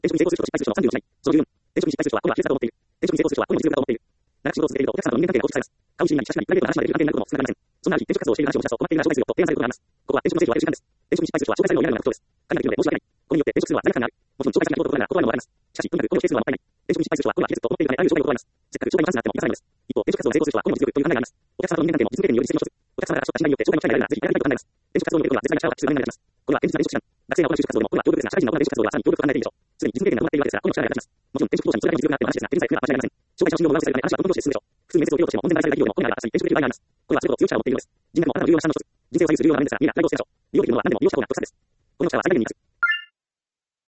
転職に成功する人と失敗する人の賛美をしない。その14、転職に失敗する人はこれは規律だと思っている。転職に成功する人はこれに実力だと思っている。長く仕事を続けるとお客様の人間関係が構築されます。顔見知りになり、親しくなり、プライベートな話までできる関係になることも少なくありません。そんなある日、転職活動をしている話をしたと、困っている話をすると提案されることがあります。ここは転職の成功を上げる時間です。転職に失敗する人は紹介されるようになるような特徴です。神ができるので申し訳ない。これによって転職するのは罪悪感がある。もちろん紹介先が人と断るなら断るのはわかります。しかし、とにかくこれを否定するのはもったいない。転職に失敗する人はこれは技術と思っているためあらゆる障害を断ります。せっかく障害に関してあっても許さないのです。一方、転職活動で成功する人はこれも実力という考えがあります。お客様との人間関係も実務経験により実践の一つ。お客様が所得した信頼によって障害の機会があるならぜひやりたいと考えます。転職活動におけるのは絶大な力を発揮する場面になります。これは現実な転職手段。学生が行う就職活動でもこれは強力ですが、社会人が行う転職活動はさらに強力と考えているでしょう。すでに実務経験が伴っているわけですが、この力が役立ちます。もちろん転職当初にそれだけの実力があっても話ですが、現在組が間違いありません。障害者の信用を上乗せされるため話はどんどんとして進むでしょう。普通に面接を受けようとしても問題がない企業でも本来は明日に転職できる場合があります。これはそれほど強い力を持っているのです。人脈もあなたの重要な資産の一つ。人生を左右する重要な場面ですが、みんな大学をしているでしょう。利用できるのは何でも利用した方が得策です。この力は最大限に活かす。